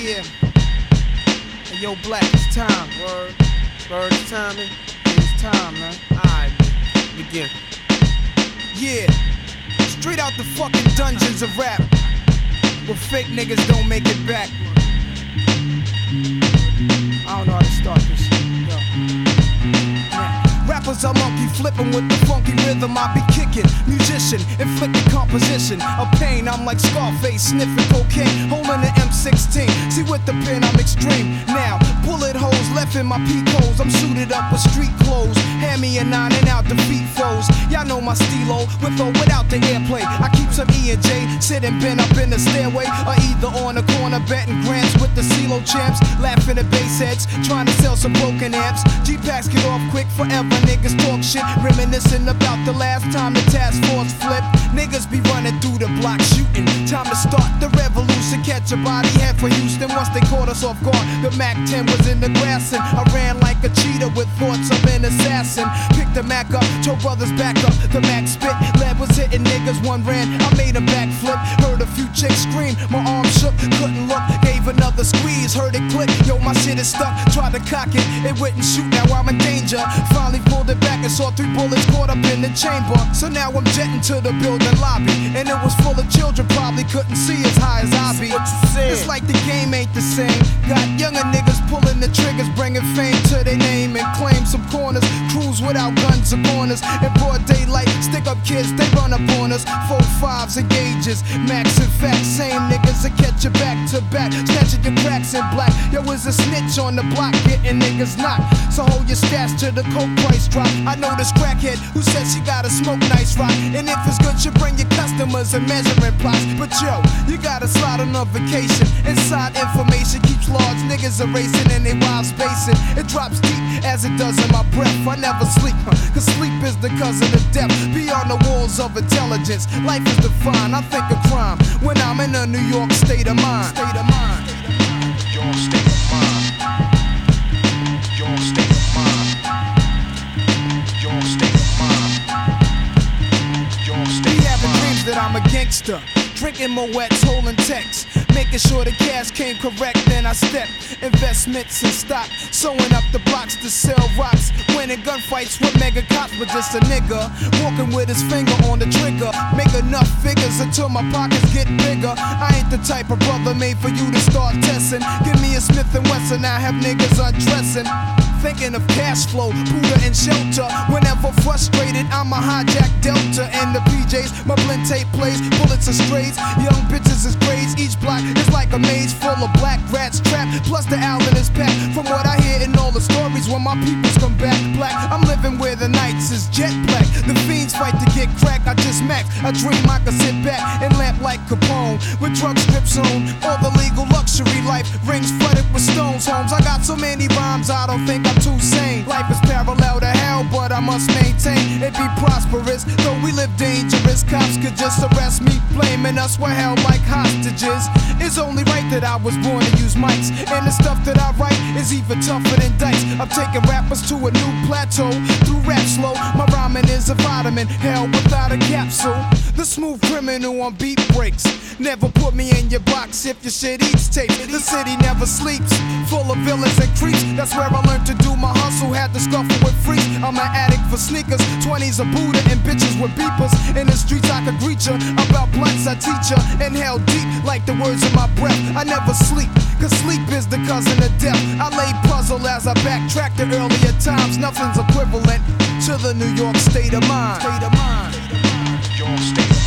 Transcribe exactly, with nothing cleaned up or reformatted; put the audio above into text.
Yeah. Hey, yo, Black, it's time. Word. Word, it's time, man. It's time, man. Alright, man. Begin. Yeah. Straight out the fucking dungeons of rap, where fake niggas don't make it back. I don't know how to start this shit. Yo. Yeah. Rappers are monkey flipping with the funky rhythm I be kicking. Musician, inflicting composition of pain. I'm like Scarface, sniffing cocaine, holding an M sixteen. See with the pen I'm extreme. Now, bullet holes left in my peak holes. I'm suited up with street clothes. Hand me a nine and out defeat foes. Y'all know my stilo, with or without the airplay. I keep some E and J, sitting bent up in the stairway, or either on the corner betting grants with the CeeLo champs. Laughing at bass heads, trying to sell some broken amps. G-Packs get off quick forever. Niggas talk shit, reminiscing about the last time the task force flipped. Niggas be running through the block shooting. Time to start the revolution. Catch a body head for Houston once they caught us off guard. The Mac ten was in the grass and I ran like a cheetah with thoughts of an assassin. Picked the Mac up, told brothers back up. The Mac spit, lead was hitting niggas. One ran, I made a backflip. Heard a few chicks scream, my arm shook, couldn't look. Gave another squeeze, heard it click. Yo, my shit is stuck. Tried to cock it, it wouldn't shoot. Now I'm in danger. Finally pulled it back and saw three bullets caught up in the chamber. So now I'm jetting to the building lobby, and it was full of children, probably couldn't see as high as I be. It's like the game ain't the same. Got younger niggas pulling the triggers, bringing fame to their name and claim some corners. Crews without guns or corners. In broad daylight, stick up kids, they run up on us. Four fives and gauges, max and facts. Same niggas that catch you back to back, snatching your cracks in black. Yo, is a snitch on the block, getting niggas knocked. So hold your stats to the coke price drop. I know this crackhead who says she gotta smoke nice rock, and if it's good, you bring your customers and measuring plots. But yo, you gotta slide on a vacation. Inside information keeps large niggas erasing and they wild spacing. It drops deep as it does in my breath. I never sleep, huh? Cause sleep is the cousin of death. Beyond the walls of intelligence, life is defined. I think of crime when I'm in a New York state of mind. State of mind. Your state of mind. Your state of mind. Your state of mind. Your state of mind. Be having dreams that I'm a gangster, drinking Moet's, holding texts, making sure the cash came correct. Then I step investments in stock, sewing up the blocks to sell rocks, winning gunfights with mega cops. But just a nigga walking with his finger on the trigger, make enough figures until my pockets get bigger. I ain't the type of brother made for you to start testing. Give me a Smith and Wesson, I have niggas undressing. Thinking of cash flow, Buddha and shelter. Whenever frustrated, I'm a hijack Delta and the P Js. My blend tape plays, bullets are strays. Young bitches is grades. Each block is like a maze full of black rats trapped. Plus the Allen is packed. From what I hear in all the stories, when my peoples come back black, I'm living where the nights is jet black. The fiends fight to get crack. I just max. I dream I could sit back and lamp like Capone with drug strips on. All the legal luxury life rings flooded with stones. Homes. I got so many rhymes, I don't think I'm too sane. Life is parallel to hell, but I must maintain it be prosperous. Though we live dangerous, cops could just arrest me, blaming us we're held like hostages. It's only right that I was born to use mics, and the stuff that I write is even tougher than dice. I'm taking rappers to a new plateau through rap slow. My rhyming is a vitamin, hell without a capsule. The smooth criminal on beat breaks. Never put me in your box if your shit eats tape. The city never sleeps, full of villains and creeps. That's where I learned to do my hustle, had to scuffle with freaks. I'm an addict for sneakers, twenties of Buddha and bitches with beepers. In the streets I could greet ya, about blunts I teach ya. Inhale deep like the words in my breath. I never sleep, cause sleep is the cousin of death. I lay puzzle as I backtrack to earlier times. Nothing's equivalent to the New York state of mind. State of mind. Your state of mind.